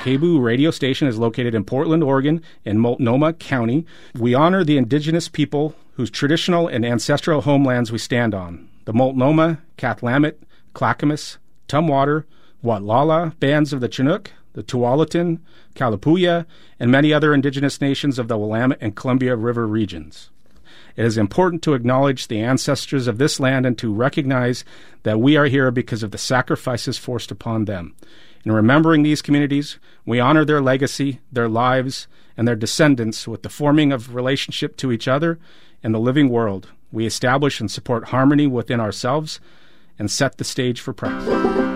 KBOO radio station is located in Portland, Oregon, in Multnomah County. We honor the indigenous people whose traditional and ancestral homelands we stand on. The Multnomah, Cathlamet, Clackamas, Tumwater, Watlala bands of the Chinook, the Tualatin, Kalapuya, and many other indigenous nations of the Willamette and Columbia River regions. It is important to acknowledge the ancestors of this land and to recognize that we are here because of the sacrifices forced upon them. In remembering these communities, we honor their legacy, their lives, and their descendants with the forming of relationship to each other and the living world. We establish and support harmony within ourselves and set the stage for progress.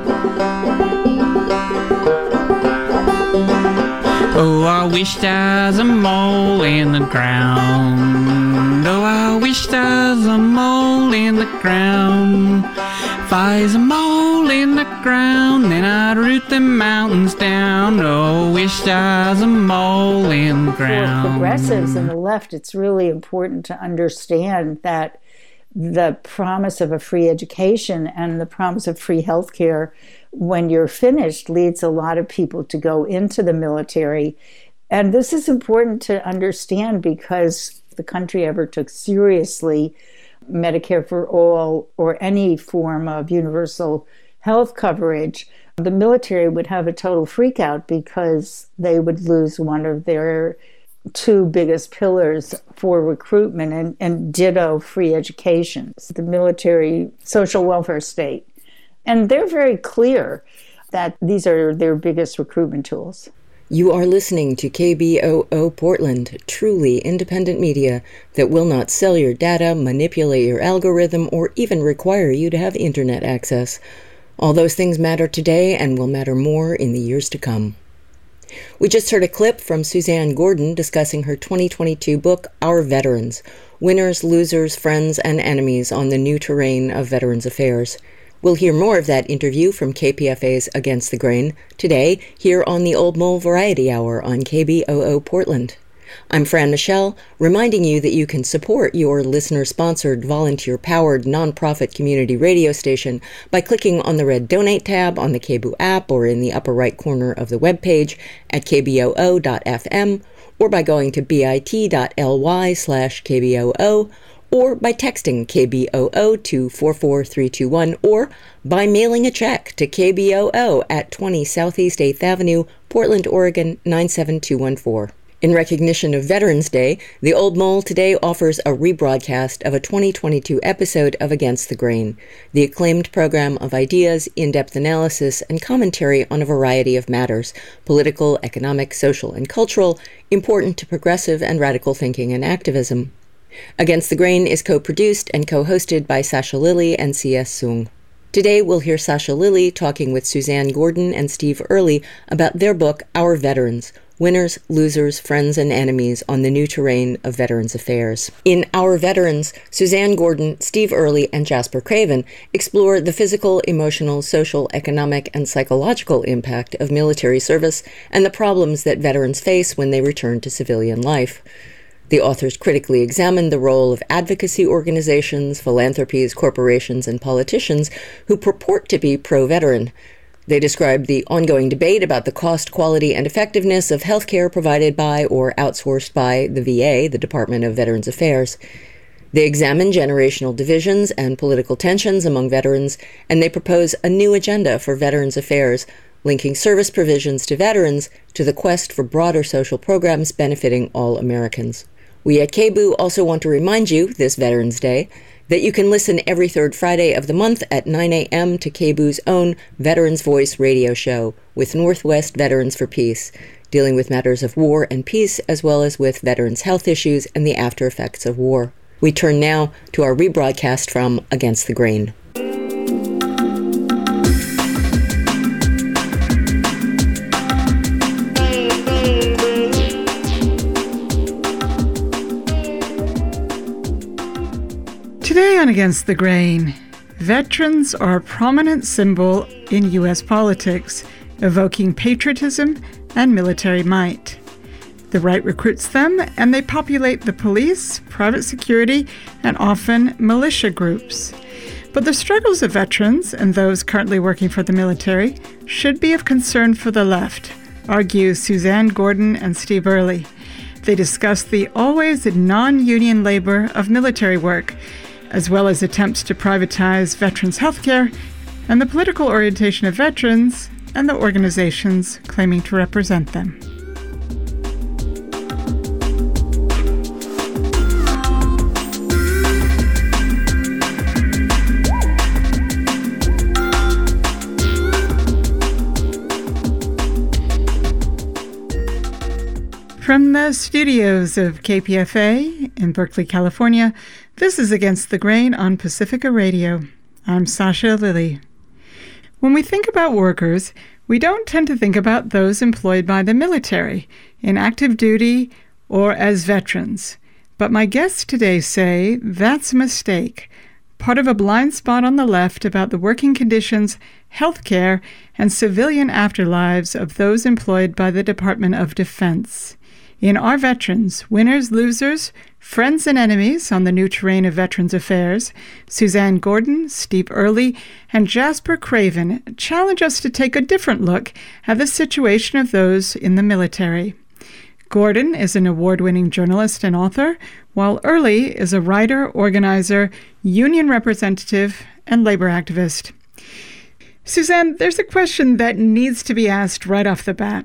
Oh, I wish there's a mole in the ground. Oh, I wish there's a mole in the ground. If there's a mole in the ground, then I'd root the mountains down. Oh, wish there's a mole in the ground. For progressives and the left, it's really important to understand that the promise of a free education and the promise of free health care when you're finished leads a lot of people to go into the military. And this is important to understand because the country ever took seriously Medicare for all or any form of universal health coverage, the military would have a total freakout because they would lose one of their two biggest pillars for recruitment and ditto free education, the military social welfare state. And they're very clear that these are their biggest recruitment tools. You are listening to KBOO Portland, truly independent media that will not sell your data, manipulate your algorithm, or even require you to have internet access. All those things matter today and will matter more in the years to come. We just heard a clip from Suzanne Gordon discussing her 2022 book, Our Veterans, Winners, Losers, Friends, and Enemies on the New Terrain of Veterans Affairs. We'll hear more of that interview from KPFA's Against the Grain today here on the Old Mole Variety Hour on KBOO Portland. I'm Fran Michelle, reminding you that you can support your listener-sponsored, volunteer-powered, nonprofit community radio station by clicking on the red Donate tab on the KBOO app or in the upper right corner of the webpage at kboo.fm, or by going to bit.ly/kboo, or by texting KBOO to 44321, or by mailing a check to KBOO at 20 Southeast 8th Avenue, Portland, Oregon 97214. In recognition of Veterans Day, the Old Mole today offers a rebroadcast of a 2022 episode of Against the Grain, the acclaimed program of ideas, in-depth analysis, and commentary on a variety of matters, political, economic, social, and cultural, important to progressive and radical thinking and activism. Against the Grain is co-produced and co-hosted by Sasha Lilly and C.S. Sung. Today we'll hear Sasha Lilly talking with Suzanne Gordon and Steve Early about their book, Our Veterans, Winners, Losers, Friends, and Enemies on the New Terrain of Veterans Affairs. In Our Veterans, Suzanne Gordon, Steve Early, and Jasper Craven explore the physical, emotional, social, economic, and psychological impact of military service and the problems that veterans face when they return to civilian life. The authors critically examine the role of advocacy organizations, philanthropies, corporations, and politicians who purport to be pro-veteran. They describe the ongoing debate about the cost, quality, and effectiveness of health care provided by or outsourced by the VA, the Department of Veterans Affairs. They examine generational divisions and political tensions among veterans, and they propose a new agenda for Veterans Affairs, linking service provisions to veterans to the quest for broader social programs benefiting all Americans. We at KBOO also want to remind you, this Veterans Day, that you can listen every third Friday of the month at 9 a.m. to KBOO's own Veterans Voice radio show with Northwest Veterans for Peace, dealing with matters of war and peace as well as with veterans' health issues and the after effects of war. We turn now to our rebroadcast from Against the Grain. Today on Against the Grain, veterans are a prominent symbol in U.S. politics, evoking patriotism and military might. The right recruits them, and they populate the police, private security, and often militia groups. But the struggles of veterans and those currently working for the military should be of concern for the left, argue Suzanne Gordon and Steve Early. They discuss the always non-union labor of military work, as well as attempts to privatize veterans' health care and the political orientation of veterans and the organizations claiming to represent them. From the studios of KPFA in Berkeley, California, this is Against the Grain on Pacifica Radio. I'm Sasha Lilly. When we think about workers, we don't tend to think about those employed by the military, in active duty, or as veterans. But my guests today say that's a mistake, part of a blind spot on the left about the working conditions, health care, and civilian afterlives of those employed by the Department of Defense. In Our Veterans, Winners, Losers, Friends and Enemies on the New Terrain of Veterans Affairs, Suzanne Gordon, Steve Early, and Jasper Craven challenge us to take a different look at the situation of those in the military. Gordon is an award-winning journalist and author, while Early is a writer, organizer, union representative, and labor activist. Suzanne, there's a question that needs to be asked right off the bat.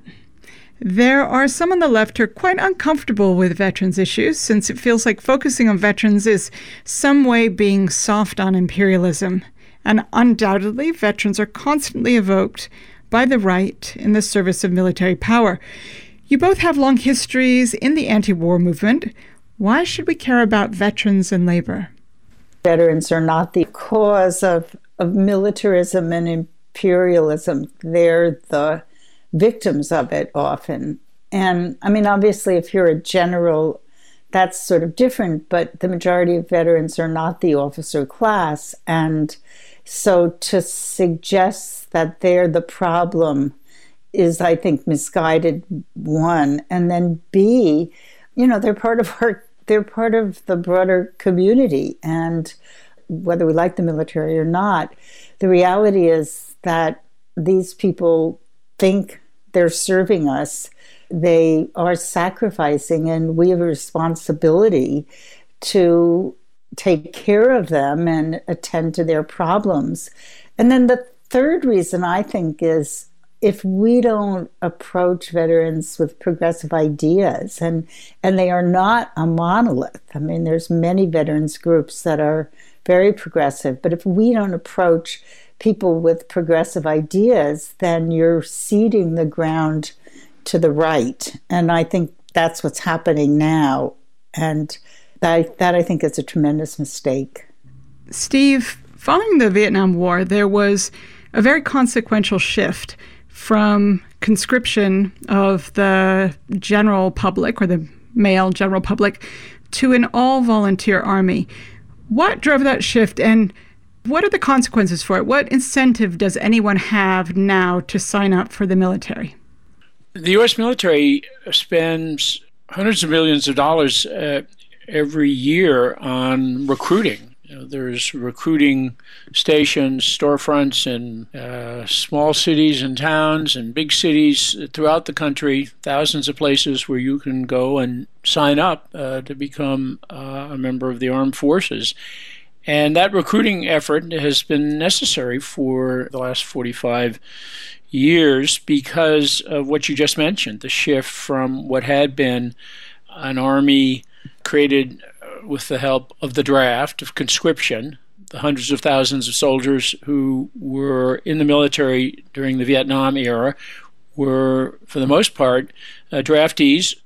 There are some on the left who are quite uncomfortable with veterans issues, since it feels like focusing on veterans is some way being soft on imperialism. And undoubtedly, veterans are constantly evoked by the right in the service of military power. You both have long histories in the anti-war movement. Why should we care about veterans and labor? Veterans are not the cause of militarism and imperialism. They're the victims of it often. And I mean, obviously, if you're a general, that's sort of different, but the majority of veterans are not the officer class. And so to suggest that they're the problem is, I think, misguided, one. And then B, they're part of the broader community. And whether we like the military or not, the reality is that these people think they're serving us. They are sacrificing, and we have a responsibility to take care of them and attend to their problems. And then the third reason, I think, is if we don't approach veterans with progressive ideas, and they are not a monolith. I mean, there's many veterans groups that are very progressive, but if we don't approach people with progressive ideas, then you're ceding the ground to the right. And I think that's what's happening now. And that I think is a tremendous mistake. Steve, following the Vietnam War, there was a very consequential shift from conscription of the general public, or the male general public, to an all-volunteer army. What drove that shift, and what are the consequences for it? What incentive does anyone have now to sign up for the military? The U.S. military spends hundreds of millions of dollars every year on recruiting. There's recruiting stations, storefronts in small cities and towns and big cities throughout the country, thousands of places where you can go and sign up to become a member of the armed forces. And that recruiting effort has been necessary for the last 45 years because of what you just mentioned, the shift from what had been an army created with the help of the draft, of conscription, the hundreds of thousands of soldiers who were in the military during the Vietnam era were, for the most part, draftees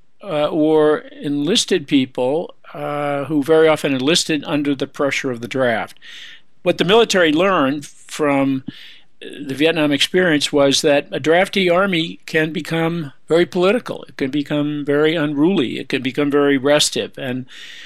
or enlisted people who very often enlisted under the pressure of the draft. What the military learned from the Vietnam experience was that a draftee army can become very political. It can become very unruly. It can become very restive. And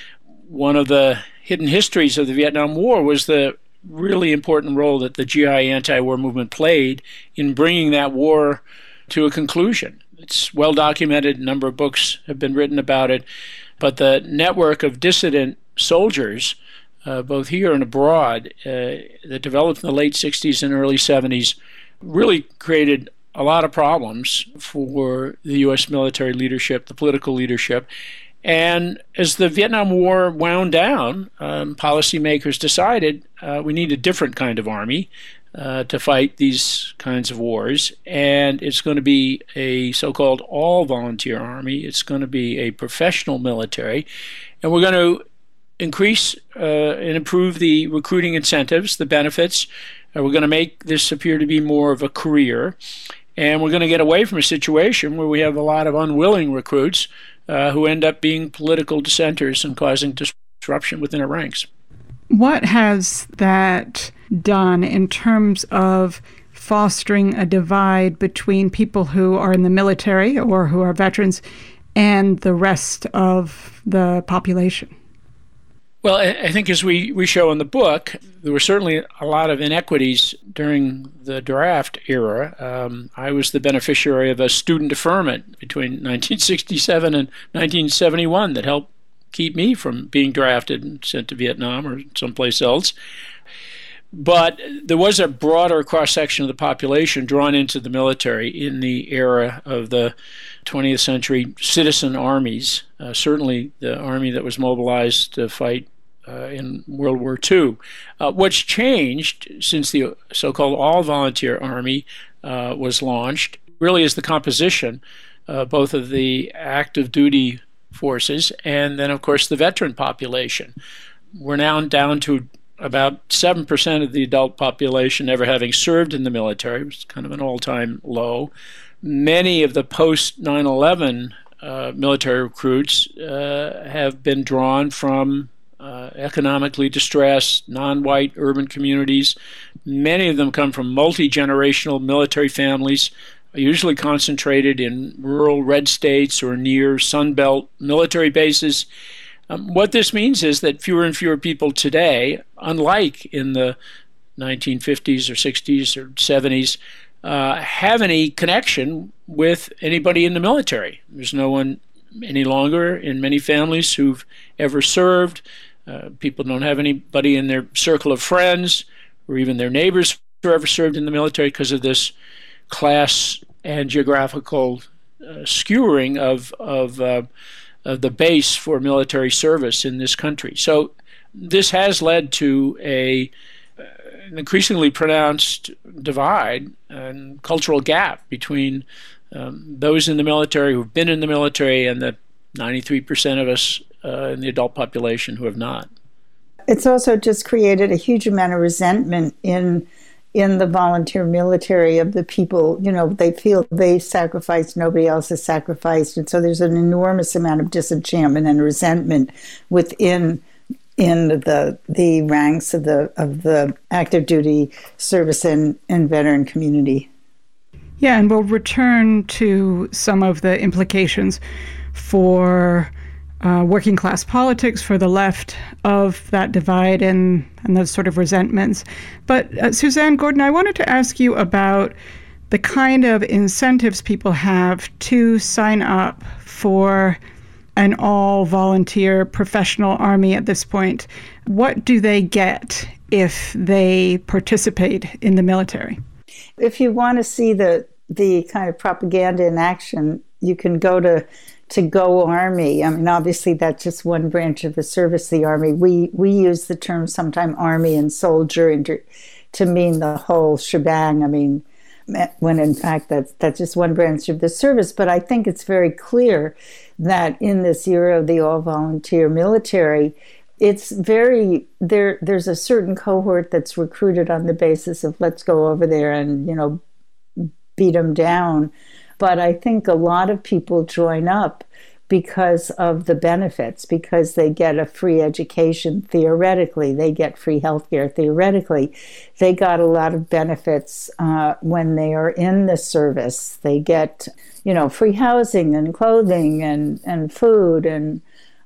one of the hidden histories of the Vietnam War was the really important role that the GI anti-war movement played in bringing that war to a conclusion. It's well documented. A number of books have been written about it. But the network of dissident soldiers, both here and abroad, that developed in the late 60s and early 70s, really created a lot of problems for the U.S. military leadership, the political leadership. And as the Vietnam War wound down, policymakers decided we need a different kind of army to fight these kinds of wars. And it's going to be a so-called all-volunteer army. It's going to be a professional military. And we're going to increase and improve the recruiting incentives, the benefits. We're going to make this appear to be more of a career. And we're going to get away from a situation where we have a lot of unwilling recruits who end up being political dissenters and causing disruption within our ranks. What has that done in terms of fostering a divide between people who are in the military or who are veterans and the rest of the population? Well, I think as we show in the book, there were certainly a lot of inequities during the draft era. I was the beneficiary of a student deferment between 1967 and 1971 that helped keep me from being drafted and sent to Vietnam or someplace else. But there was a broader cross-section of the population drawn into the military in the era of the 20th century citizen armies, certainly the army that was mobilized to fight in World War II. What's changed since the so-called all-volunteer army was launched really is the composition both of the active duty forces and then, of course, the veteran population. We're now down to about 7% of the adult population ever having served in the military. It's kind of an all-time low. Many of the post-9/11 military recruits have been drawn from economically distressed, non-white urban communities. Many of them come from multi-generational military families, usually concentrated in rural red states or near Sunbelt military bases. What this means is that fewer and fewer people today, unlike in the 1950s or 60s or 70s, have any connection with anybody in the military. There's no one any longer in many families who've ever served. People don't have anybody in their circle of friends or even their neighbors who ever served in the military because of this class and geographical skewering of the base for military service in this country. So this has led to an increasingly pronounced divide and cultural gap between those in the military who've been in the military and the 93% of us in the adult population who have not. It's also just created a huge amount of resentment in the volunteer military of the people. You know, they feel they sacrificed, nobody else has sacrificed, and so there's an enormous amount of disenchantment and resentment within the ranks of the active duty service and veteran community. Yeah, and we'll return to some of the implications for working class politics, for the left of that divide and those sort of resentments. But Suzanne Gordon, I wanted to ask you about the kind of incentives people have to sign up for an all-volunteer professional army at this point. What do they get if they participate in the military? If you want to see the kind of propaganda in action, you can go to Go Army. I mean, obviously that's just one branch of the service, the Army. We use the term sometimes Army and soldier to mean the whole shebang. I mean, when in fact that's just one branch of the service. But I think it's very clear that in this era of the all-volunteer military, it's very there's a certain cohort that's recruited on the basis of let's go over there and, you know, beat them down. But I think a lot of people join up because of the benefits, because they get a free education theoretically, they get free healthcare theoretically. They got a lot of benefits when they are in the service. They get, you know, free housing and clothing and food and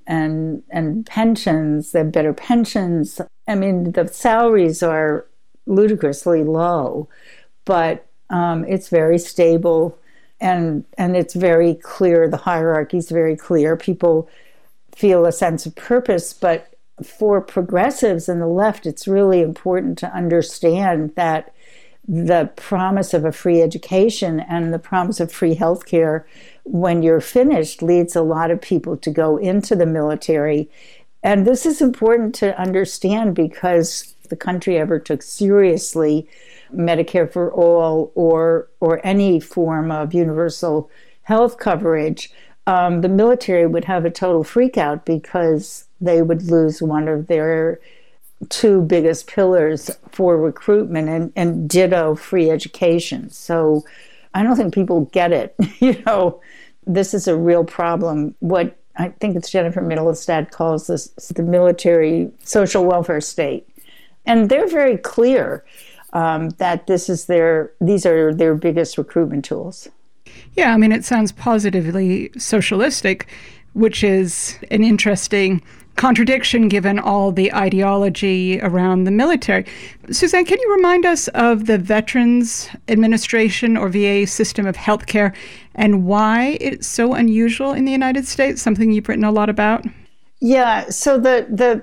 pensions. They have better pensions. I mean, the salaries are ludicrously low, but it's very stable. And it's very clear, the hierarchy is very clear. People feel a sense of purpose, but for progressives and the left, it's really important to understand that the promise of a free education and the promise of free health care when you're finished leads a lot of people to go into the military. And this is important to understand because if the country ever took seriously Medicare for all or any form of universal health coverage, the military would have a total freakout because they would lose one of their two biggest pillars for recruitment and ditto free education. So I don't think people get it. This is a real problem. What I think it's Jennifer Middlestad calls this the military social welfare state. And they're very clear that these are their biggest recruitment tools. Yeah, I mean, it sounds positively socialistic, which is an interesting contradiction given all the ideology around the military. Suzanne, can you remind us of the Veterans Administration or VA system of healthcare and why it's so unusual in the United States, something you've written a lot about? Yeah, so the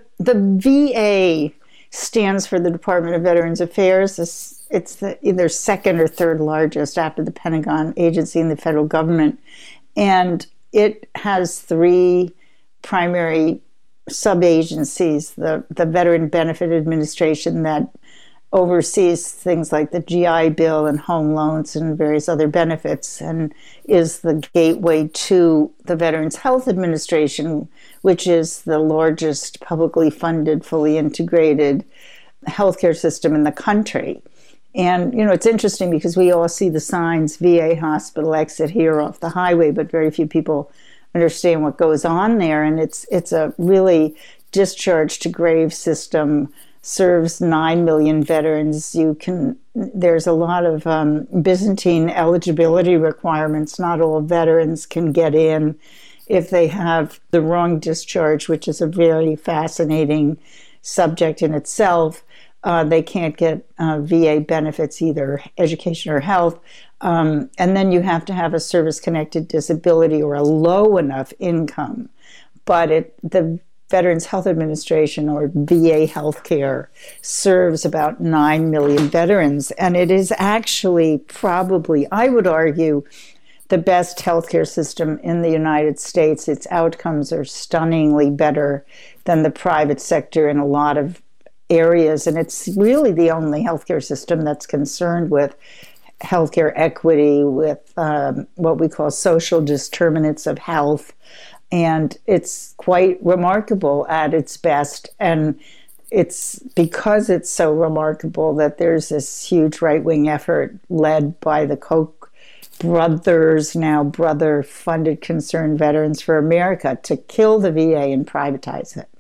VA stands for the Department of Veterans Affairs. It's either second or third largest after the Pentagon agency in the federal government. And it has three primary sub-agencies, the Veteran Benefit Administration that oversees things like the GI Bill and home loans and various other benefits, and is the gateway to the Veterans Health Administration, which is the largest publicly funded, fully integrated healthcare system in the country. And, it's interesting because we all see the signs, VA hospital, exit here off the highway, but very few people understand what goes on there. And it's a really discharge to grave system, serves 9 million veterans. There's a lot of Byzantine eligibility requirements. Not all veterans can get in if they have the wrong discharge, which is a very fascinating subject in itself. They can't get VA benefits, either education or health. And then you have to have a service-connected disability or a low enough income. But the Veterans Health Administration, or VA Healthcare, serves about 9 million veterans. And it is actually probably, I would argue, the best healthcare system in the United States. Its outcomes are stunningly better than the private sector in a lot of areas. And it's really the only healthcare system that's concerned with healthcare equity, with what we call social determinants of health. And it's quite remarkable at its best. And it's because it's so remarkable that there's this huge right-wing effort led by the Koch brothers, now brother-funded Concerned Veterans for America, to kill the VA and privatize it.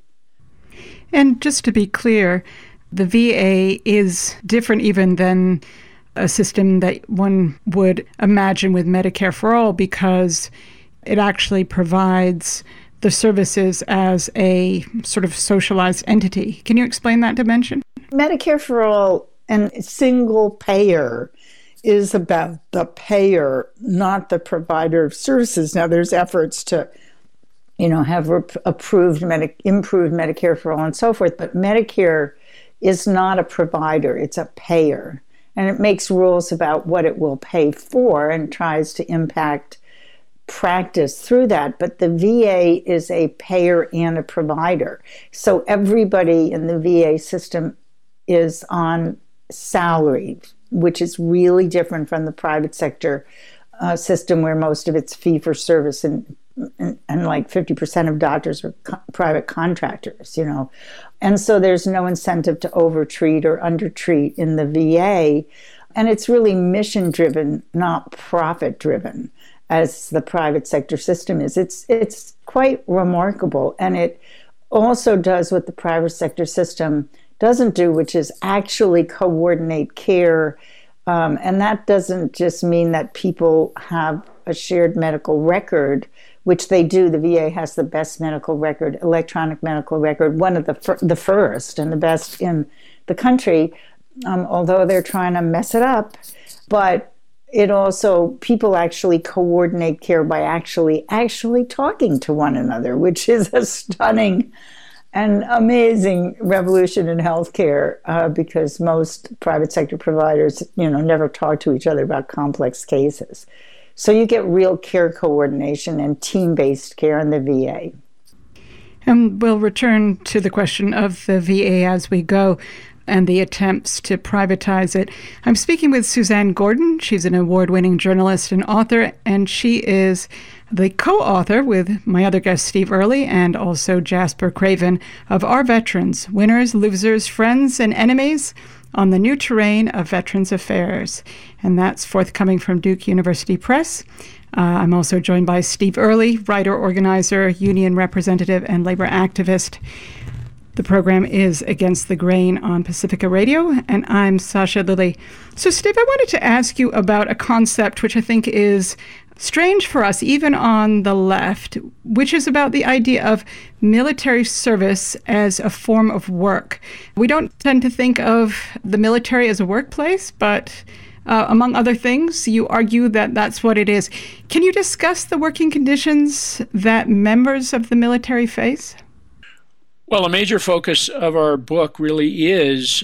And just to be clear, the VA is different even than a system that one would imagine with Medicare for All, because it actually provides the services as a sort of socialized entity. Can you explain that dimension? Medicare for All and single payer is about the payer, not the provider of services. Now, there's efforts to have improved Medicare for All and so forth, but Medicare is not a provider, it's a payer. And it makes rules about what it will pay for and tries to impact practice through that. But the VA is a payer and a provider. So everybody in the VA system is on salary, which is really different from the private sector system where most of it's fee-for-service and like 50% of doctors are private contractors, And so there's no incentive to overtreat or undertreat in the VA. And it's really mission-driven, not profit-driven, as the private sector system is. It's quite remarkable. And it also does what the private sector system doesn't do, which is actually coordinate care. And that doesn't just mean that people have a shared medical record, which they do. The VA has the best medical record, electronic medical record, one of the first and the best in the country, although they're trying to mess it up. But it also, people actually coordinate care by actually talking to one another, which is a stunning an amazing revolution in healthcare because most private sector providers, never talk to each other about complex cases. So you get real care coordination and team-based care in the VA. And we'll return to the question of the VA as we go and the attempts to privatize it. I'm speaking with Suzanne Gordon. She's an award-winning journalist and author, and she is the co-author with my other guest, Steve Early, and also Jasper Craven, of Our Veterans, Winners, Losers, Friends, and Enemies on the New Terrain of Veterans Affairs. And that's forthcoming from Duke University Press. I'm also joined by Steve Early, writer, organizer, union representative, and labor activist. The program is Against the Grain on Pacifica Radio, and I'm Sasha Lilly. So, Steve, I wanted to ask you about a concept which I think is strange for us, even on the left, which is about the idea of military service as a form of work. We don't tend to think of the military as a workplace, but among other things, you argue that that's what it is. Can you discuss the working conditions that members of the military face? Well, a major focus of our book really is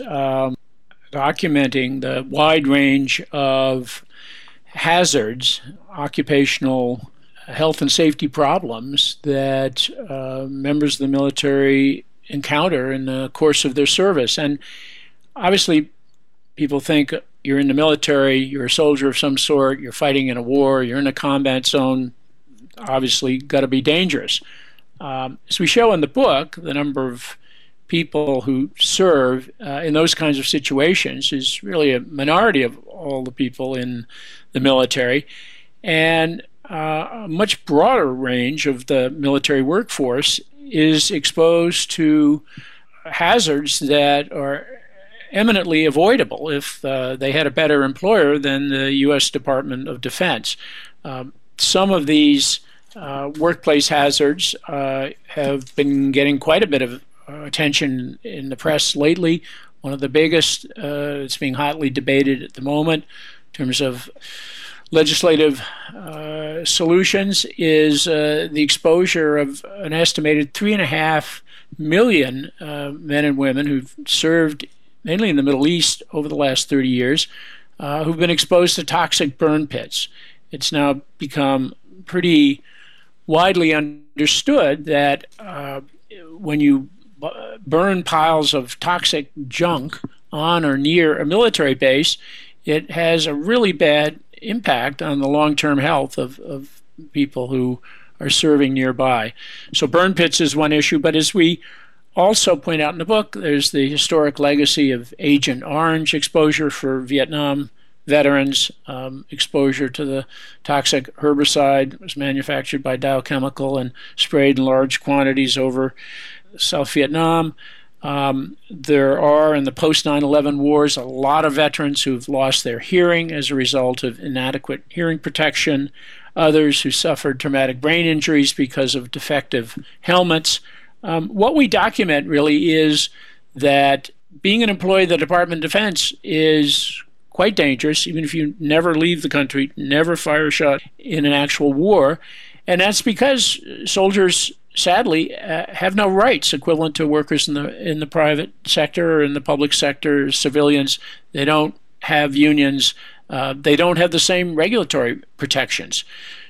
documenting the wide range of hazards, occupational health and safety problems that members of the military encounter in the course of their service. And obviously, people think you're in the military, you're a soldier of some sort, you're fighting in a war, you're in a combat zone, obviously got to be dangerous. As we show in the book, the number of people who serve in those kinds of situations is really a minority of all the people in the military, and a much broader range of the military workforce is exposed to hazards that are eminently avoidable if they had a better employer than the U.S. Department of Defense. Some of these workplace hazards have been getting quite a bit of attention in the press lately. One of the biggest, it's being hotly debated at the moment in terms of legislative solutions, is the exposure of an estimated 3.5 million men and women who've served mainly in the Middle East over the last 30 years, who've been exposed to toxic burn pits. It's now become pretty widely understood that when you burn piles of toxic junk on or near a military base, it has a really bad impact on the long-term health of people who are serving nearby. So burn pits is one issue, but as we also point out in the book, there's the historic legacy of Agent Orange exposure for Vietnam veterans, exposure to the toxic herbicide that was manufactured by Dow Chemical and sprayed in large quantities over South Vietnam. There are, in the post-9/11 wars, a lot of veterans who've lost their hearing as a result of inadequate hearing protection, others who suffered traumatic brain injuries because of defective helmets. What we document really is that being an employee of the Department of Defense is quite dangerous, even if you never leave the country, never fire a shot in an actual war. And that's because soldiers, sadly, have no rights equivalent to workers in the private sector or in the public sector, civilians. They don't have unions. They don't have the same regulatory protections.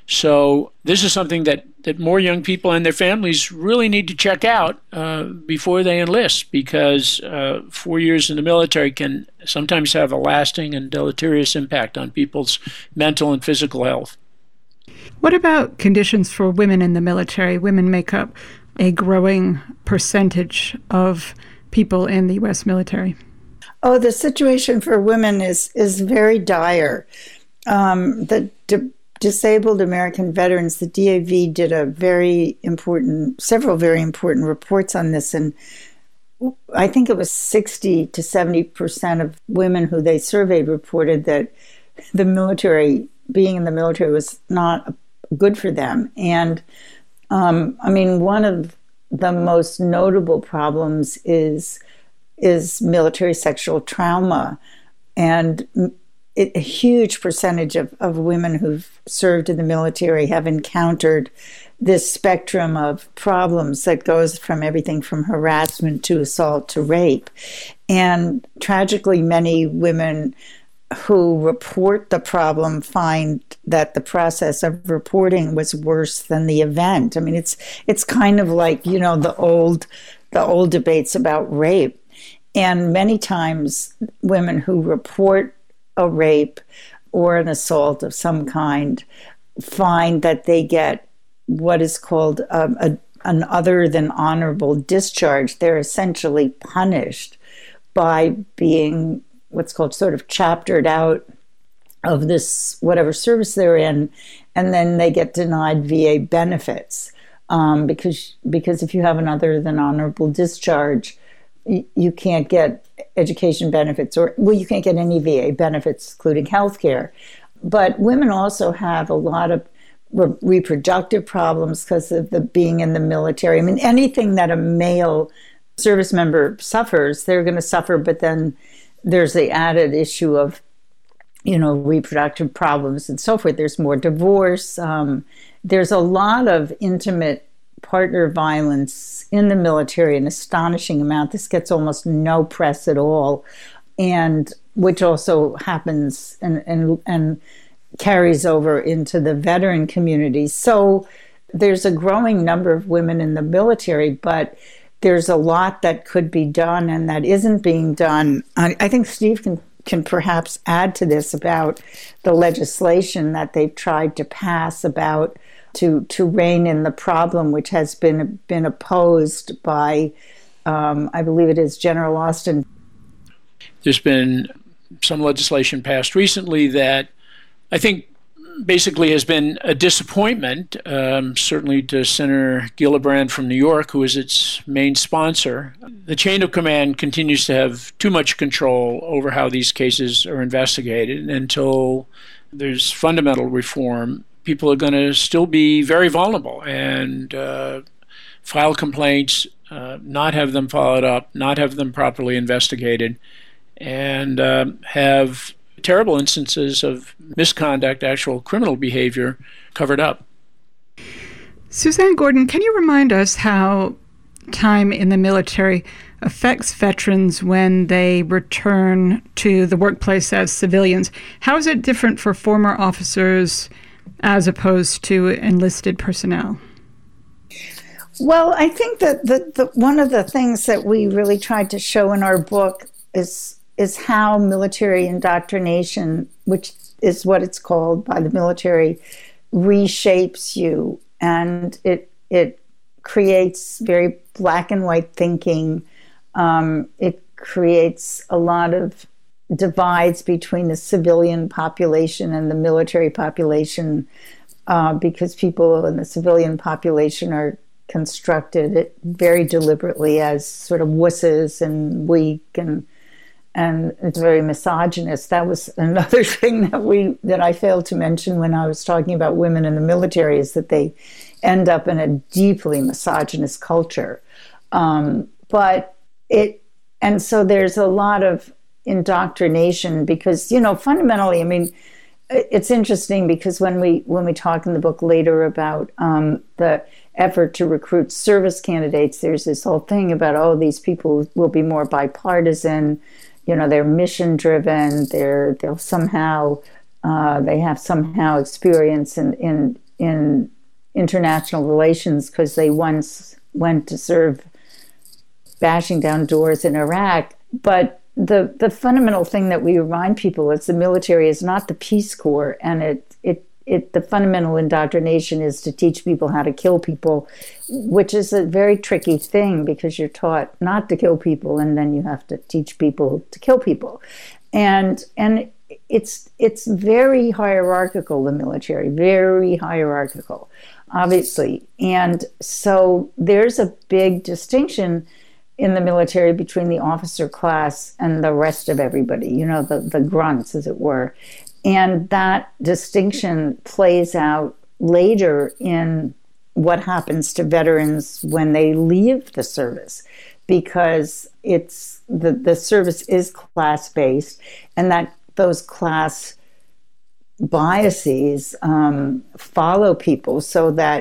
So this is something that more young people and their families really need to check out before they enlist, because 4 years in the military can sometimes have a lasting and deleterious impact on people's mental and physical health. What about conditions for women in the military? Women make up a growing percentage of people in the U.S. military. Oh, the situation for women is very dire. Disabled American veterans, the DAV did several very important reports on this, and I think it was 60 to 70% of women who they surveyed reported that being in the military was not good for them. And one of the most notable problems is military sexual trauma, and a huge percentage of women who've served in the military have encountered this spectrum of problems that goes from everything from harassment to assault to rape. And tragically, many women who report the problem find that the process of reporting was worse than the event. I mean, it's kind of like, you know, the old debates about rape. And many times women who report a rape or an assault of some kind find that they get what is called an other than honorable discharge. They're essentially punished by being what's called sort of chaptered out of this whatever service they're in, and then they get denied VA benefits because if you have an other than honorable discharge, you can't get education benefits, or you can't get any VA benefits, including health care. But women also have a lot of reproductive problems because of the being in the military. I mean, anything that a male service member suffers, they're going to suffer, but then there's the added issue of, you know, reproductive problems and so forth. There's more divorce. There's a lot of intimate partner violence in the military, an astonishing amount. This gets almost no press at all, and which also happens and carries over into the veteran community. So there's a growing number of women in the military, but there's a lot that could be done and that isn't being done. I think Steve can perhaps add to this about the legislation that they've tried to pass about to rein in the problem, which has been opposed by, I believe it is General Austin. There's been some legislation passed recently that I think basically has been a disappointment, certainly to Senator Gillibrand from New York, who is its main sponsor. The chain of command continues to have too much control over how these cases are investigated. Until there's fundamental reform, people are going to still be very vulnerable and file complaints, not have them followed up, not have them properly investigated, and have terrible instances of misconduct, actual criminal behavior, covered up. Suzanne Gordon, can you remind us how time in the military affects veterans when they return to the workplace as civilians? How is it different for former officers as opposed to enlisted personnel? Well, I think that the one of the things that we really tried to show in our book is how military indoctrination, which is what it's called by the military, reshapes you, and it creates very black and white thinking. It creates a lot of divides between the civilian population and the military population, because people in the civilian population are constructed very deliberately as sort of wusses and weak, and it's very misogynist. That was another thing that I failed to mention when I was talking about women in the military, is that they end up in a deeply misogynist culture. And so there's a lot of indoctrination because, you know, fundamentally, I mean, it's interesting because when we talk in the book later about the effort to recruit service candidates, there's this whole thing about, oh, these people will be more bipartisan, you know, they're mission driven, they'll somehow they have somehow experience in international relations because they once went to serve bashing down doors in Iraq. But the fundamental thing that we remind people is the military is not the Peace Corps, and the fundamental indoctrination is to teach people how to kill people, which is a very tricky thing because you're taught not to kill people, and then you have to teach people to kill people, and it's very hierarchical, the military, very hierarchical, obviously, and so there's a big distinction in the military between the officer class and the rest of everybody, you know, the grunts, as it were. And that distinction plays out later in what happens to veterans when they leave the service, because it's the service is class-based, and that those class biases follow people, so that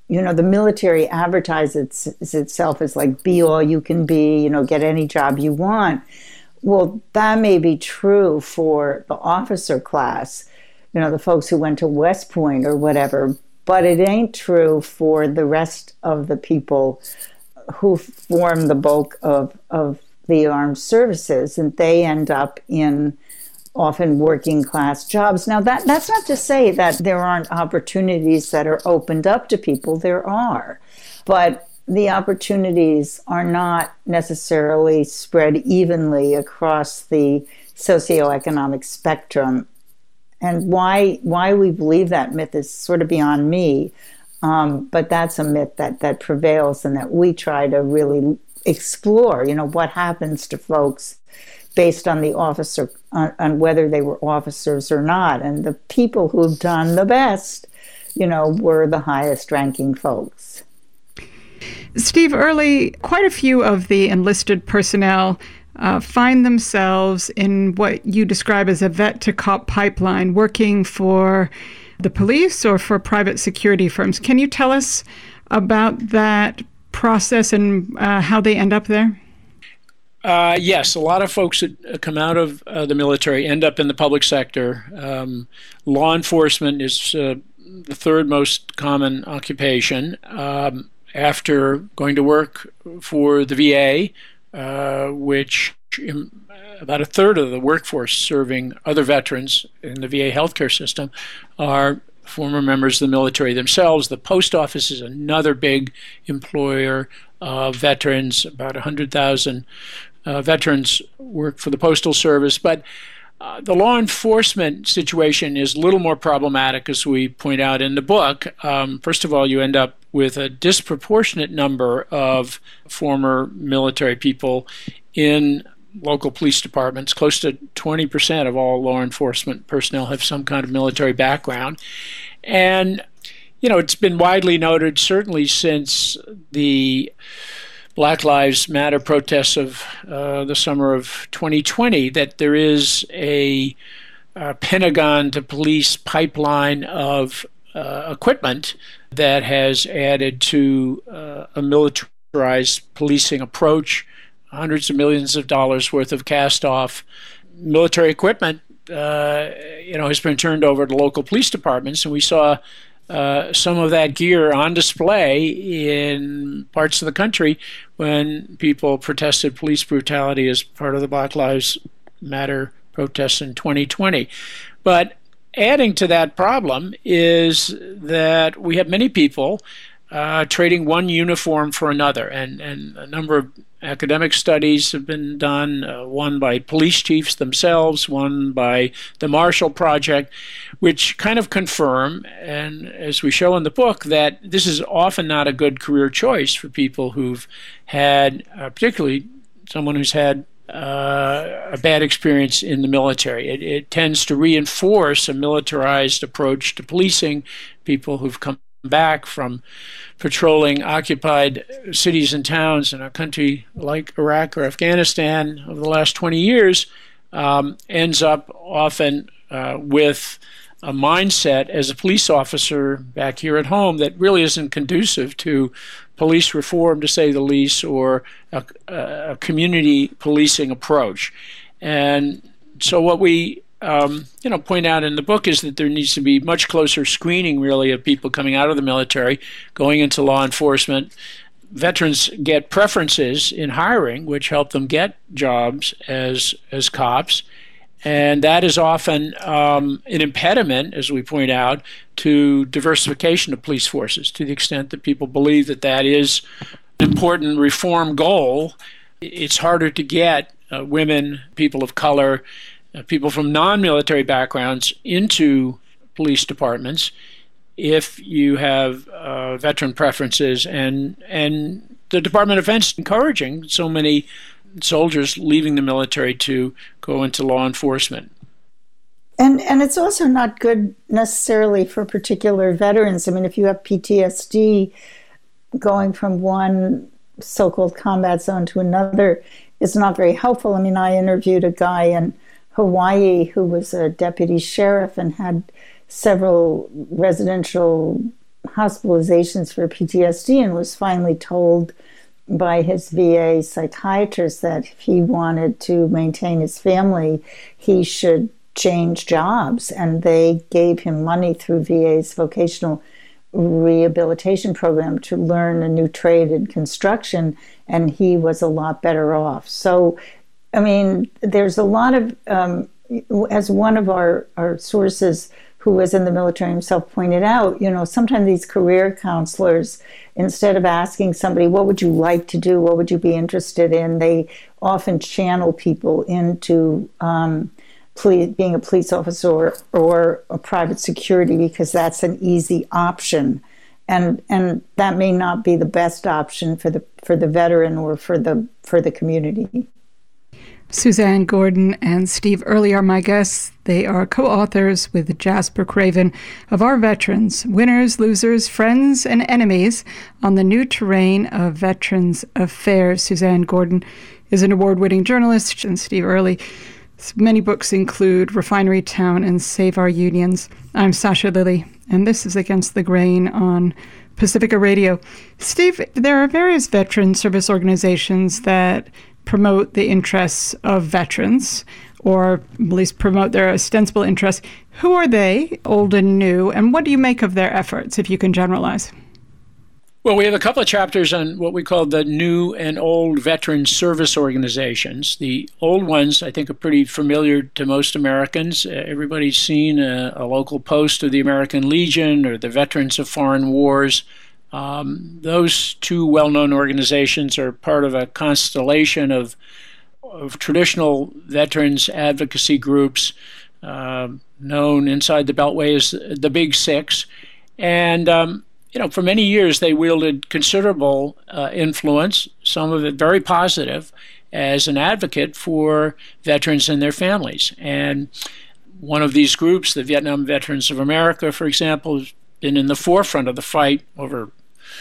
the military advertises itself as like be all you can be, get any job you want. Well, that may be true for the officer class, the folks who went to West Point or whatever, but it ain't true for the rest of the people who form the bulk of the armed services, and they end up in often working class jobs. Now, that's not to say that there aren't opportunities that are opened up to people. There are. But the opportunities are not necessarily spread evenly across the socioeconomic spectrum. And why we believe that myth is sort of beyond me. But that's a myth that prevails and that we try to really explore, what happens to folks based on the officer, on whether they were officers or not. And the people who've done the best, were the highest ranking folks. Steve Early, quite a few of the enlisted personnel find themselves in what you describe as a vet-to-cop pipeline, working for the police or for private security firms. Can you tell us about that process and how they end up there? Yes, a lot of folks that come out of the military end up in the public sector. Law enforcement is the third most common occupation. After going to work for the VA, which about a third of the workforce serving other veterans in the VA healthcare system are former members of the military themselves. The post office is another big employer of veterans. About 100,000 veterans work for the Postal Service. But the law enforcement situation is a little more problematic, as we point out in the book. First of all, you end up with a disproportionate number of former military people in local police departments. Close to 20% of all law enforcement personnel have some kind of military background. And, it's been widely noted, certainly since the Black Lives Matter protests of the summer of 2020, that there is a Pentagon to police pipeline of equipment that has added to a militarized policing approach. Hundreds of millions of dollars worth of cast-off military equipment, has been turned over to local police departments, and we saw some of that gear on display in parts of the country when people protested police brutality as part of the Black Lives Matter protests in 2020. But adding to that problem is that we have many people trading one uniform for another, and a number of academic studies have been done, one by police chiefs themselves, one by the Marshall Project, which kind of confirm, and as we show in the book, that this is often not a good career choice for people who've had, particularly someone who's had a bad experience in the military. It tends to reinforce a militarized approach to policing. People who've come back from patrolling occupied cities and towns in a country like Iraq or Afghanistan over the last 20 years ends up often with a mindset as a police officer back here at home that really isn't conducive to police reform, to say the least, or a community policing approach. And so what we point out in the book is that there needs to be much closer screening, really, of people coming out of the military, going into law enforcement. Veterans get preferences in hiring, which help them get jobs as cops. And that is often an impediment, as we point out, to diversification of police forces, to the extent that people believe that that is an important reform goal. It's harder to get women, people of color, people from non-military backgrounds into police departments if you have veteran preferences, and the Department of Defense encouraging so many soldiers leaving the military to go into law enforcement. And it's also not good necessarily for particular veterans. I mean, if you have PTSD, going from one so-called combat zone to another is not very helpful. I mean, I interviewed a guy in Hawaii who was a deputy sheriff and had several residential hospitalizations for PTSD and was finally told by his VA psychiatrist that if he wanted to maintain his family, he should change jobs. And they gave him money through VA's vocational rehabilitation program to learn a new trade in construction, and he was a lot better off. So, I mean, there's a lot of, as one of our sources who was in the military himself pointed out, sometimes these career counselors, instead of asking somebody, what would you like to do? What would you be interested in? They often channel people into being a police officer or a private security because that's an easy option. And that may not be the best option for the veteran or for the community. Suzanne Gordon and Steve Early are my guests. They are co-authors with Jasper Craven of Our Veterans, Winners, Losers, Friends, and Enemies on the New Terrain of Veterans Affairs. Suzanne Gordon is an award-winning journalist, and Steve Early. Many books include Refinery Town and Save Our Unions. I'm Sasha Lilly, and this is Against the Grain on Pacifica Radio. Steve, there are various veteran service organizations that promote the interests of veterans, or at least promote their ostensible interests. Who are they, old and new, and what do you make of their efforts, if you can generalize? Well, we have a couple of chapters on what we call the new and old veteran service organizations. The old ones, I think, are pretty familiar to most Americans. Everybody's seen a local post of the American Legion or the Veterans of Foreign Wars. Those two well-known organizations are part of a constellation of traditional veterans advocacy groups known inside the Beltway as the Big Six. And for many years they wielded considerable influence, some of it very positive, as an advocate for veterans and their families. And one of these groups, the Vietnam Veterans of America, for example, has been in the forefront of the fight over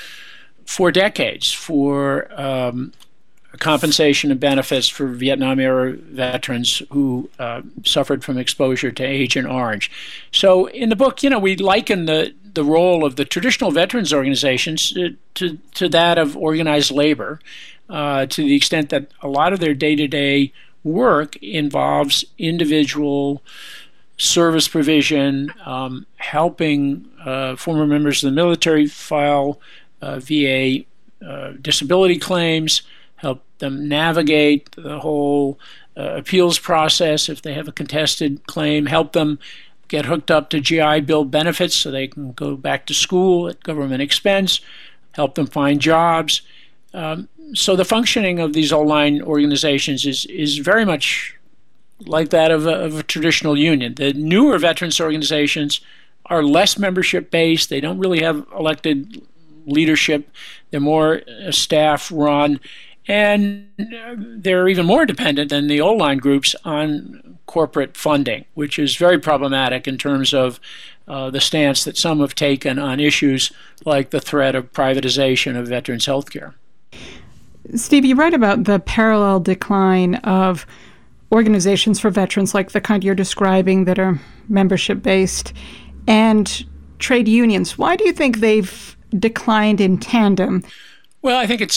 4 decades for compensation and benefits for Vietnam-era veterans who suffered from exposure to Agent Orange. So in the book, we liken the role of the traditional veterans organizations to that of organized labor, to the extent that a lot of their day-to-day work involves individual service provision, helping former members of the military file VA disability claims, help them navigate the whole appeals process if they have a contested claim, help them get hooked up to GI Bill benefits so they can go back to school at government expense, help them find jobs. So the functioning of these old-line organizations is very much like that of a traditional union. The newer veterans organizations are less membership-based. They don't really have elected leadership. They're more staff-run. And they're even more dependent than the old-line groups on corporate funding, which is very problematic in terms of the stance that some have taken on issues like the threat of privatization of veterans' health care. Steve, you write about the parallel decline of organizations for veterans like the kind you're describing that are membership-based and trade unions. Why do you think they've declined in tandem? Well, I think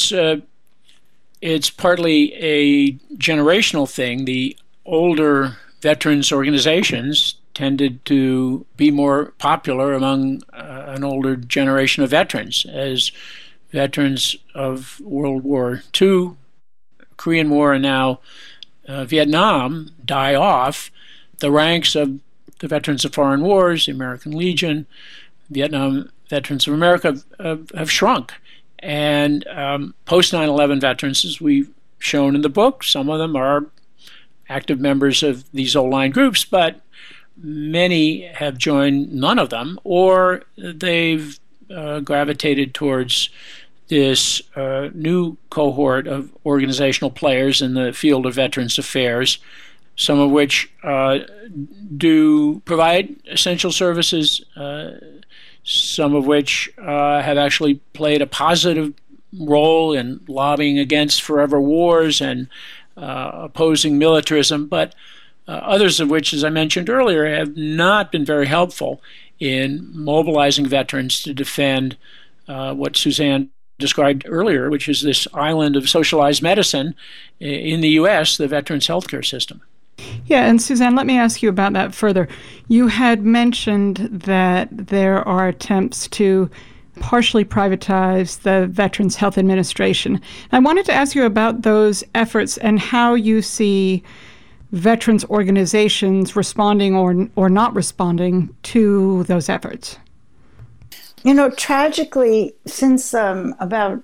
it's partly a generational thing. The older veterans organizations tended to be more popular among an older generation of veterans. As veterans of World War II, Korean War, and now Vietnam die off, the ranks of the Veterans of Foreign Wars, the American Legion, Vietnam Veterans of America have shrunk. And post 9/11 veterans, as we've shown in the book, some of them are active members of these old-line groups, but many have joined none of them, or they've gravitated towards this new cohort of organizational players in the field of veterans affairs, some of which do provide essential services, some of which have actually played a positive role in lobbying against forever wars and opposing militarism, but others of which, as I mentioned earlier, have not been very helpful in mobilizing veterans to defend what Suzanne described earlier, which is this island of socialized medicine in the U.S., the Veterans Healthcare System. Yeah, and Suzanne, let me ask you about that further. You had mentioned that there are attempts to partially privatize the Veterans Health Administration. I wanted to ask you about those efforts and how you see veterans organizations responding or not responding to those efforts. You know, tragically, since about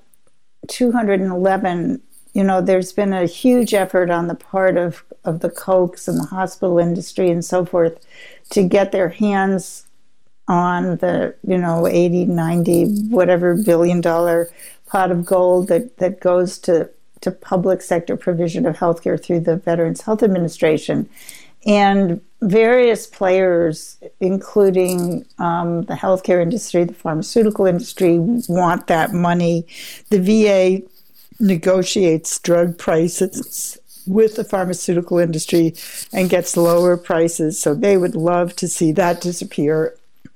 211, there's been a huge effort on the part of the Kochs and the hospital industry and so forth to get their hands on the, 80, 90, whatever billion-dollar pot of gold that goes to public sector provision of healthcare through the Veterans Health Administration. And various players, including the healthcare industry, the pharmaceutical industry, want that money. The VA negotiates drug prices with the pharmaceutical industry and gets lower prices, so they would love to see that disappear.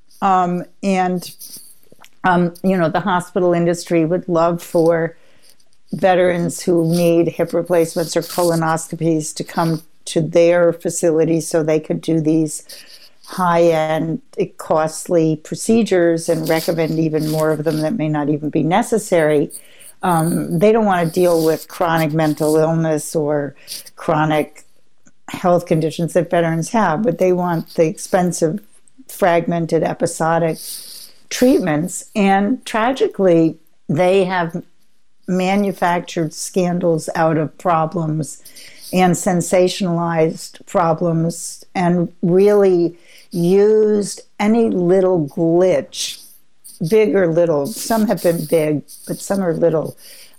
The hospital industry would love for veterans who need hip replacements or colonoscopies to come to their facilities so they could do these high-end, costly procedures and recommend even more of them that may not even be necessary. They don't want to deal with chronic mental illness or chronic health conditions that veterans have, but they want the expensive, fragmented, episodic treatments. And tragically, they have manufactured scandals out of problems and sensationalized problems and really used any little glitch, big or little. Some have been big, but some are little.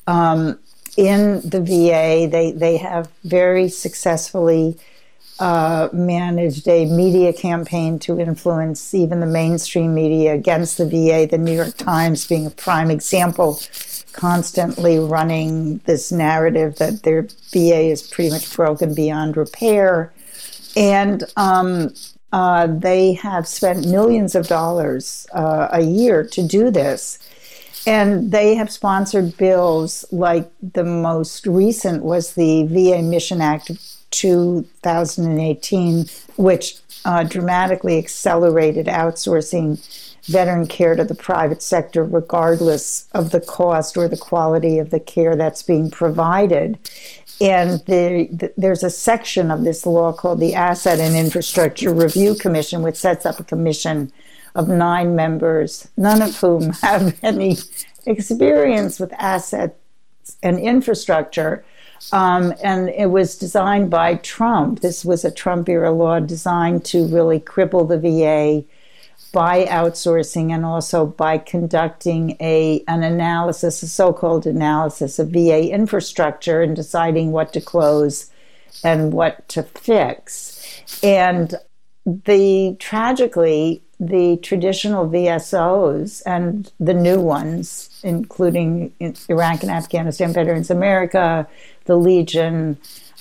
In the VA, they have very successfully managed a media campaign to influence even the mainstream media against the VA, the New York Times being a prime example, constantly running this narrative that their VA is pretty much broken beyond repair. And they have spent millions of dollars a year to do this. And they have sponsored bills like the most recent was the VA Mission Act of 2018, which dramatically accelerated outsourcing veteran care to the private sector, regardless of the cost or the quality of the care that's being provided. And there's a section of this law called the Asset and Infrastructure Review Commission, which sets up a commission of 9 members, none of whom have any experience with assets and infrastructure. And it was designed by Trump. This was a Trump-era law designed to really cripple the VA by outsourcing and also by conducting an analysis, a so-called analysis of VA infrastructure and deciding what to close and what to fix. And tragically, the traditional VSOs and the new ones, including Iraq and Afghanistan Veterans America, the Legion,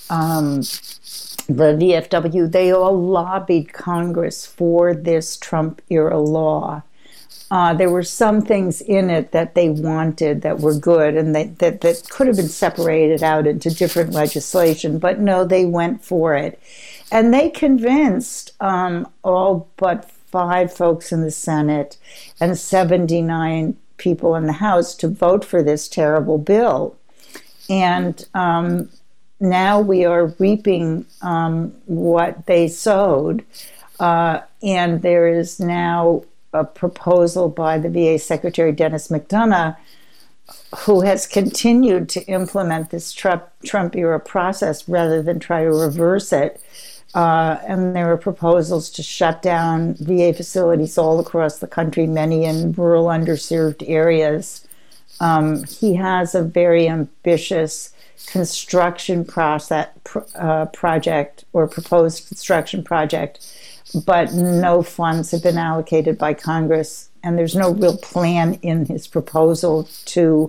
the VFW, they all lobbied Congress for this Trump-era law. There were some things in it that they wanted that were good and that could have been separated out into different legislation, but no, they went for it. And they convinced all but 5 folks in the Senate and 79 people in the House to vote for this terrible bill. And now we are reaping what they sowed. And there is now a proposal by the VA Secretary Dennis McDonough, who has continued to implement this Trump-era process rather than try to reverse it. And there are proposals to shut down VA facilities all across the country, many in rural, underserved areas. He has a very ambitious construction project or proposed construction project, but no funds have been allocated by Congress, and there's no real plan in his proposal to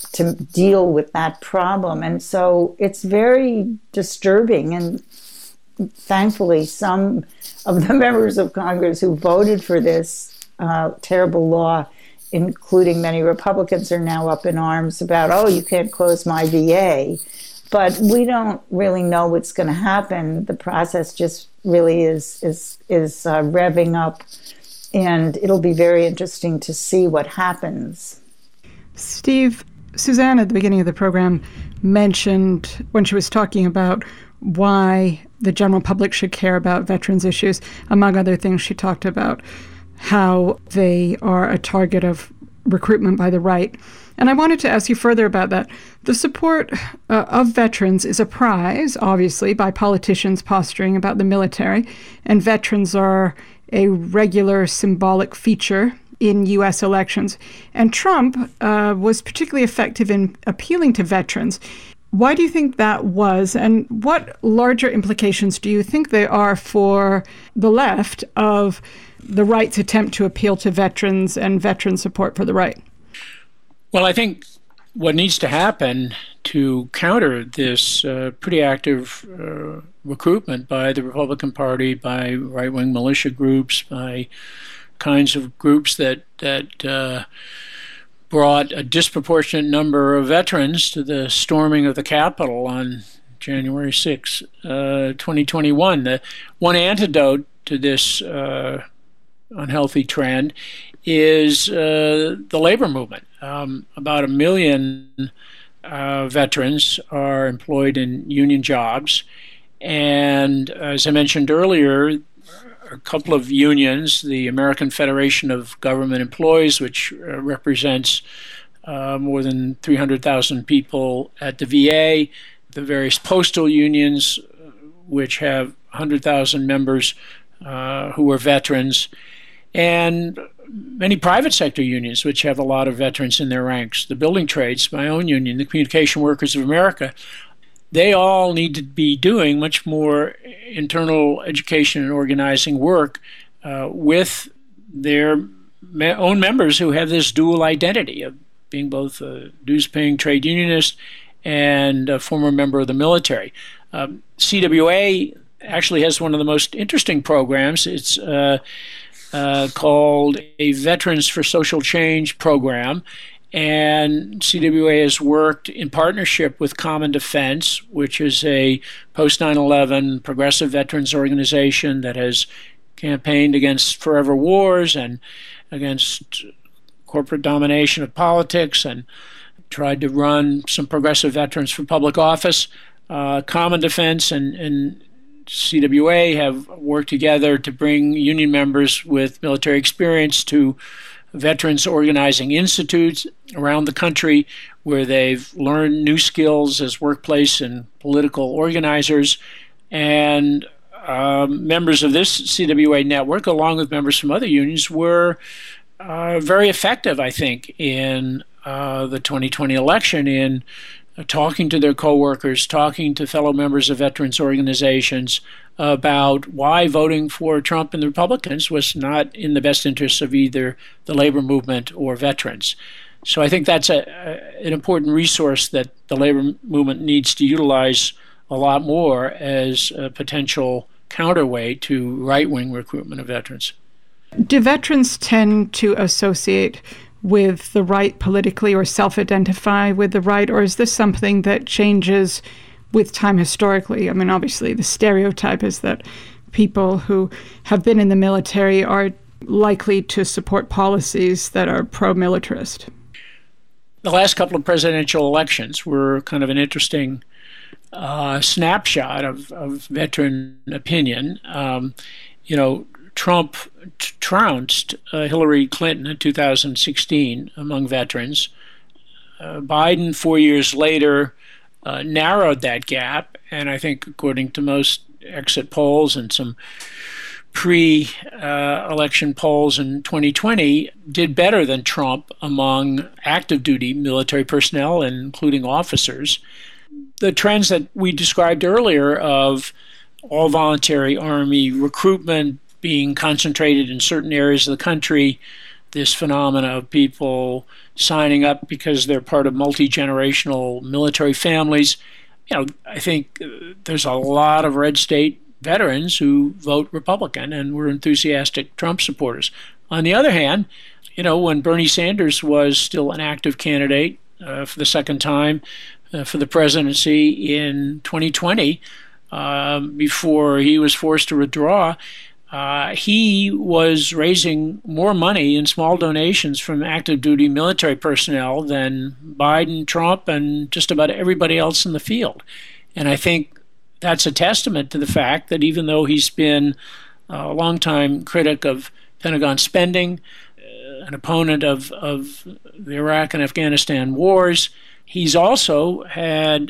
deal with that problem. And so it's very disturbing, and thankfully, some of the members of Congress who voted for this terrible law, including many Republicans, are now up in arms about, oh, you can't close my VA. But we don't really know what's going to happen. The process just really is revving up, and it'll be very interesting to see what happens. Steve, Suzanne at the beginning of the program mentioned, when she was talking about why the general public should care about veterans issues, among other things, she talked about how they are a target of recruitment by the right. And I wanted to ask you further about that. The support of veterans is a prize, obviously, by politicians posturing about the military, and veterans are a regular symbolic feature in U.S. elections. And Trump was particularly effective in appealing to veterans. Why do you think that was, and what larger implications do you think there are for the left of the right's attempt to appeal to veterans and veteran support for the right? Well, I think what needs to happen to counter this pretty active recruitment by the Republican Party, by right-wing militia groups, by kinds of groups that brought a disproportionate number of veterans to the storming of the Capitol on January 6, 2021. The one antidote to this unhealthy trend is the labor movement. About 1 million veterans are employed in union jobs. And as I mentioned earlier, a couple of unions, the American Federation of Government Employees, which represents more than 300,000 people at the VA, the various postal unions, which have 100,000 members who are veterans, and many private sector unions, which have a lot of veterans in their ranks. The building trades, my own union, the Communication Workers of America, they all need to be doing much more internal education and organizing work with their own members who have this dual identity of being both a dues-paying trade unionist and a former member of the military. CWA actually has one of the most interesting programs. It's called a Veterans for Social Change program, and CWA has worked in partnership with Common Defense, which is a post-9/11 progressive veterans organization that has campaigned against forever wars and against corporate domination of politics and tried to run some progressive veterans for public office. Common Defense and CWA have worked together to bring union members with military experience to veterans organizing institutes around the country where they've learned new skills as workplace and political organizers. And members of this CWA network, along with members from other unions, were very effective, I think, in the 2020 election in talking to their coworkers, talking to fellow members of veterans organizations about why voting for Trump and the Republicans was not in the best interests of either the labor movement or veterans. So I think that's an important resource that the labor movement needs to utilize a lot more as a potential counterweight to right-wing recruitment of veterans. Do veterans tend to associate with the right politically or self-identify with the right, or is this something that changes with time historically? I mean, obviously the stereotype is that people who have been in the military are likely to support policies that are pro-militarist. The last couple of presidential elections were kind of an interesting snapshot of veteran opinion. Trump trounced Hillary Clinton in 2016 among veterans. Biden, 4 years later, narrowed that gap, and I think according to most exit polls and some pre-election polls in 2020, did better than Trump among active duty military personnel, including officers. The trends that we described earlier of all voluntary Army recruitment being concentrated in certain areas of the country, this phenomena of people signing up because they're part of multi-generational military families. I think there's a lot of red state veterans who vote Republican and were enthusiastic Trump supporters. On the other hand, when Bernie Sanders was still an active candidate for the second time for the presidency in 2020, before he was forced to withdraw, he was raising more money in small donations from active duty military personnel than Biden, Trump, and just about everybody else in the field. And I think that's a testament to the fact that even though he's been a longtime critic of Pentagon spending, an opponent of the Iraq and Afghanistan wars, he's also had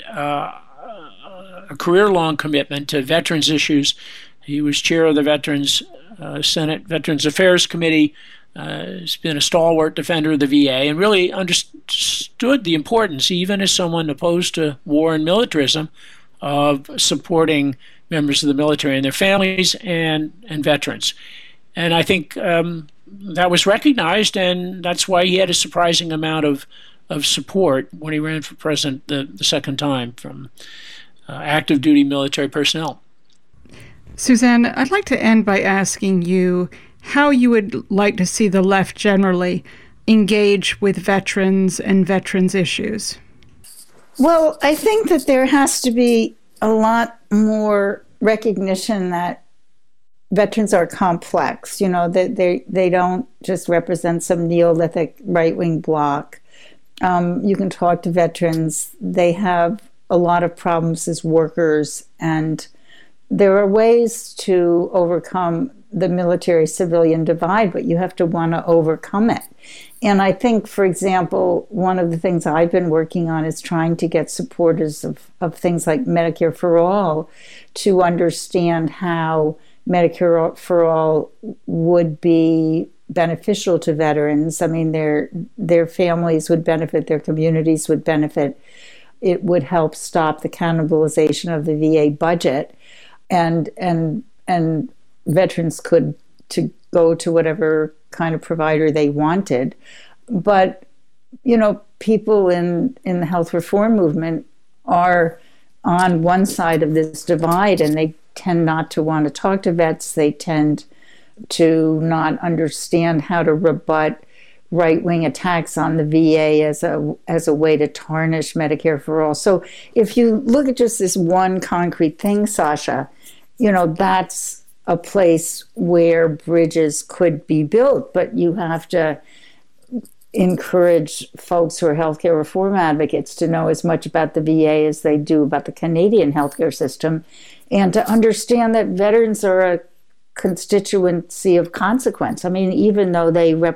a career-long commitment to veterans issues. He was chair of the Senate Veterans Affairs Committee. He's been a stalwart defender of the VA and really understood the importance, even as someone opposed to war and militarism, of supporting members of the military and their families and veterans. And I think that was recognized, and that's why he had a surprising amount of support when he ran for president the second time from active duty military personnel. Suzanne, I'd like to end by asking you how you would like to see the left generally engage with veterans and veterans issues. Well, I think that there has to be a lot more recognition that veterans are complex, that they don't just represent some Neolithic right-wing bloc. You can talk to veterans. They have a lot of problems as workers, and there are ways to overcome the military-civilian divide, but you have to want to overcome it. And I think, for example, one of the things I've been working on is trying to get supporters of things like Medicare for All to understand how Medicare for All would be beneficial to veterans. I mean, their families would benefit, their communities would benefit. It would help stop the cannibalization of the VA budget, and veterans could go to whatever kind of provider they wanted. But, people in the health reform movement are on one side of this divide, and they tend not to want to talk to vets. They tend to not understand how to rebut right-wing attacks on the VA as a way to tarnish Medicare for All. So if you look at just this one concrete thing, Sasha, that's a place where bridges could be built, but you have to encourage folks who are healthcare reform advocates to know as much about the VA as they do about the Canadian healthcare system, and to understand that veterans are a constituency of consequence. I mean, even though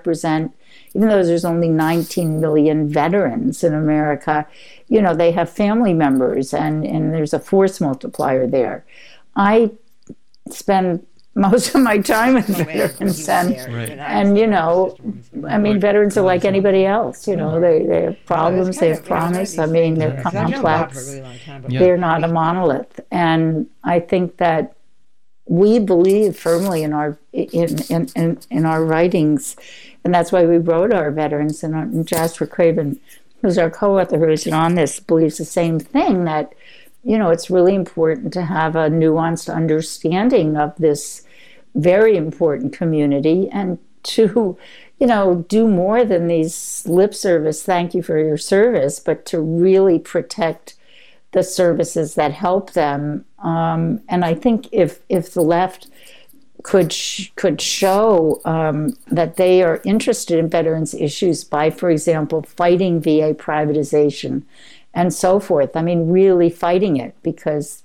there's only 19 million veterans in America, they have family members, and there's a force multiplier there. I spend most of my time with veterans, and veterans are like anybody else. They have problems, they have promise. I mean, they're complex. They're not a monolith, and I think that we believe firmly in our writings, and that's why we wrote our veterans. And Jasper Craven, who's our co-author, who's on this, believes the same thing, that it's really important to have a nuanced understanding of this very important community, and to, do more than these lip service, thank you for your service, but to really protect the services that help them. And I think if the left could show that they are interested in veterans' issues by, for example, fighting VA privatization and so forth. I mean, really fighting it, because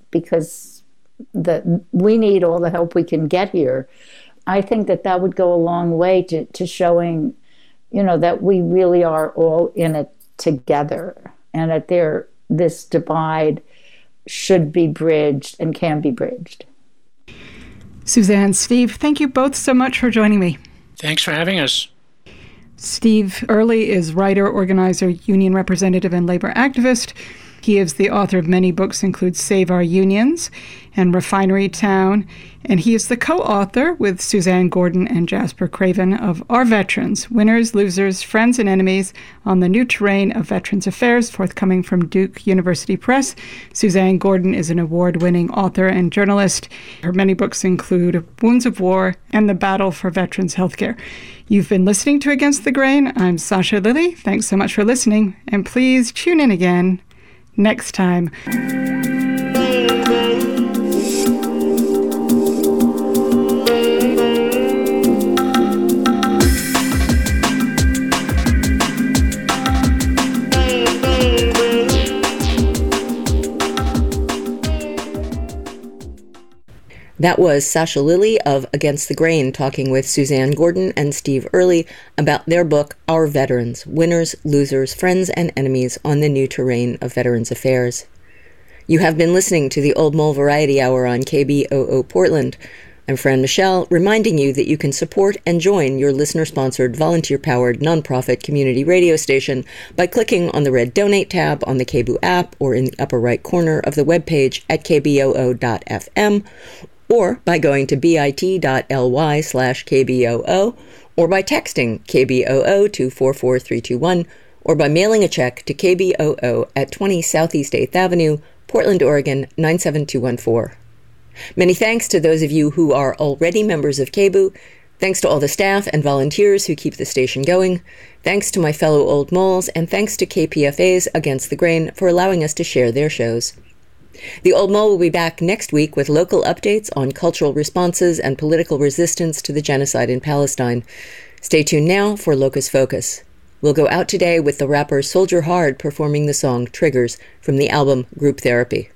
we need all the help we can get here. I think that would go a long way to showing, that we really are all in it together, and that this divide should be bridged and can be bridged. Suzanne, Steve, thank you both so much for joining me. Thanks for having us. Steve Early is writer, organizer, union representative, and labor activist. He is the author of many books, include Save Our Unions and Refinery Town, and he is the co-author with Suzanne Gordon and Jasper Craven of Our Veterans, Winners, Losers, Friends, and Enemies on the New Terrain of Veterans Affairs, forthcoming from Duke University Press. Suzanne Gordon is an award-winning author and journalist. Her many books include Wounds of War and The Battle for Veterans Healthcare. You've been listening to Against the Grain. I'm Sasha Lilley. Thanks so much for listening, and please tune in again next time. That was Sasha Lilley of Against the Grain talking with Suzanne Gordon and Steve Early about their book, Our Veterans, Winners, Losers, Friends, and Enemies on the New Terrain of Veterans Affairs. You have been listening to the Old Mole Variety Hour on KBOO Portland. I'm Fran Michelle, reminding you that you can support and join your listener-sponsored, volunteer-powered, nonprofit community radio station by clicking on the red Donate tab on the KBOO app or in the upper right corner of the webpage at kboo.fm, or by going to bit.ly/KBOO, or by texting KBOO to 44321, or by mailing a check to KBOO at 20 Southeast 8th Avenue, Portland, Oregon, 97214. Many thanks to those of you who are already members of KBOO. Thanks to all the staff and volunteers who keep the station going. Thanks to my fellow Old Moles, and thanks to KPFA's Against the Grain for allowing us to share their shows. The Old Mole will be back next week with local updates on cultural responses and political resistance to the genocide in Palestine. Stay tuned now for Locus Focus. We'll go out today with the rapper Soldier Hard performing the song Triggers from the album Group Therapy.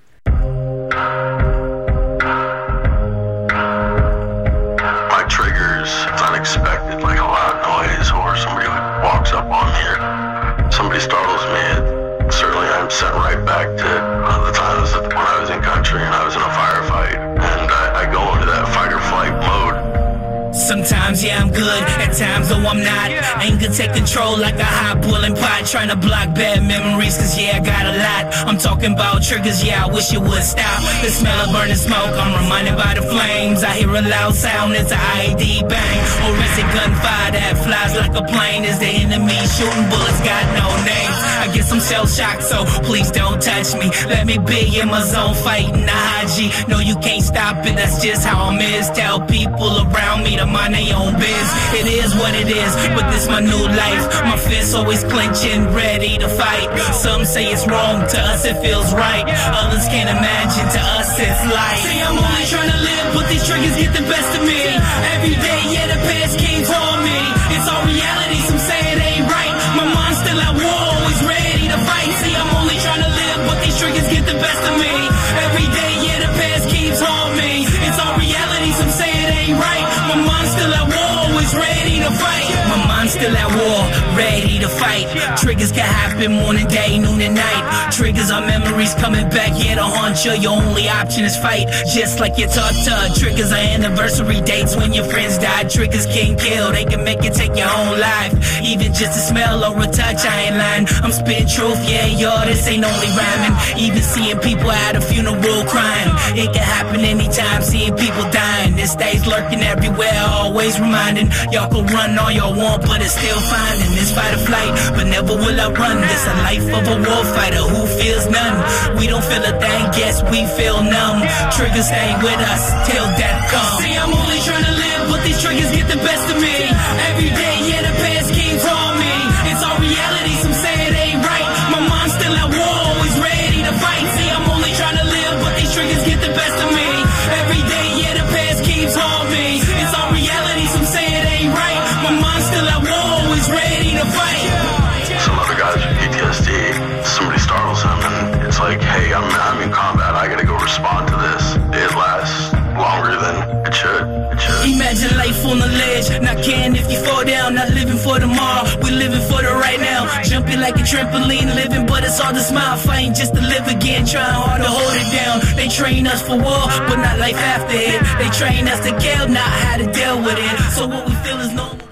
My triggers, it's unexpected, like a loud noise or somebody walks up on me or somebody startles me. Certainly I'm sent right back to the times when I was in country and I was in a firefight, and I go into that fight or flight mode. Sometimes, yeah, I'm good. At times, though, I'm not. Anger take control like a hot boiling pot. Trying to block bad memories, cause yeah, I got a lot. I'm talking about triggers, yeah, I wish it would stop. The smell of burning smoke, I'm reminded by the flames. I hear a loud sound, it's an IED bang. Or is it gunfire that flies like a plane? Is the enemy shooting bullets, got no names? I guess I'm shell-shocked, so please don't touch me. Let me be in my zone fighting the Haji. No, you can't stop it, that's just how I'm is. Tell people around me to mind their own biz. It is what it is, but this my new life. My fists always clenching, ready to fight. Some say it's wrong, to us it feels right. Others can't imagine, to us it's life. Say I'm only trying to live, but these triggers get the best of me. Every day, yeah, the past keeps on me. It's all reality, some say it ain't right. My mind's still at war, always ready to fight. See, I'm only trying to live, but these triggers get the best of me. Every day, yeah, the past keeps on me. It's all reality, some say it ain't right. My mind's still at war, always ready to fight. My mind's still at war, ready to fight. Triggers can happen morning, day, noon, and night. Triggers are memories coming back, yeah, to haunt you. Your only option is fight, just like you're taught to. Triggers are anniversary dates when your friends die. Triggers can kill, they can make you take your own life. Even just a smell or a touch, I ain't lying. I'm spitting truth, yeah, y'all, this ain't only rhyming. Even seeing people at a funeral crying. It can happen anytime, seeing people dying. This day's lurking everywhere, always reminding. Y'all can run all y'all want, but it's still finding. This fight or flight, but never will I run. This a life of a war fighter who feels none. We don't feel a thing, guess we feel numb. Triggers stay with us till death comes. See, I'm only trying to live, but these triggers get the best of me. Every day, yeah, the past keeps on me. It's all reality, some say it ain't right. My mind's still at war, always ready to fight. See, I'm only trying to live, but these triggers get the best of me. Every day, yeah, the past keeps on me. It's all reality, some say it ain't right. My mind's still at war, always ready to fight. Some other guys with PTSD, somebody startles them and it's like, hey, I'm in combat, I gotta go respond to this. It lasts longer than it should. Imagine life on the ledge, not caring if you fall down. Not living for tomorrow, we living for the right now. Jumping like a trampoline, living, but it's hard to smile. Fighting just to live again, trying hard to hold it down. They train us for war, but not life after it. They train us to kill, not how to deal with it. So what we feel is normal.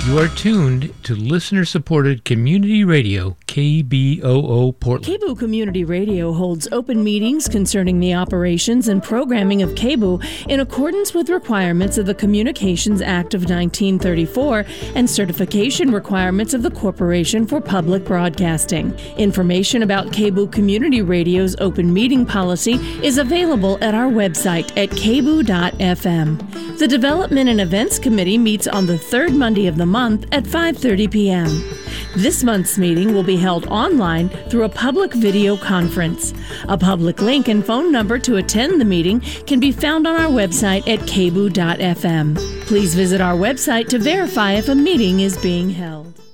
You are tuned to listener-supported community radio, KBOO Portland. KBOO Community Radio holds open meetings concerning the operations and programming of KBOO in accordance with requirements of the Communications Act of 1934 and certification requirements of the Corporation for Public Broadcasting. Information about KBOO Community Radio's open meeting policy is available at our website at kboo.fm. The Development and Events Committee meets on the third Monday of the month at 5:30 p.m. This month's meeting will be held online through a public video conference. A public link and phone number to attend the meeting can be found on our website at kboo.fm. Please visit our website to verify if a meeting is being held.